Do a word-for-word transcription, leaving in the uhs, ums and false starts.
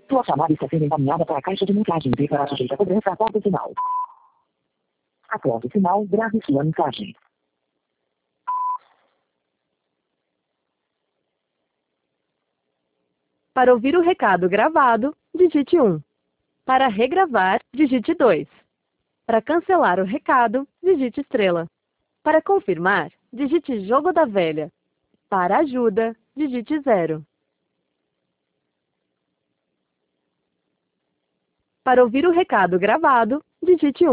Sua chamada está sendo encaminhada para a caixa de mensagem e para sujeita a cobrança após o sinal. Após o sinal, grave sua mensagem. Para ouvir o recado gravado, digite um. Para regravar, digite dois. Para cancelar o recado, digite estrela. Para confirmar, digite jogo da velha. Para ajuda, digite zero. Para ouvir o recado gravado, digite um.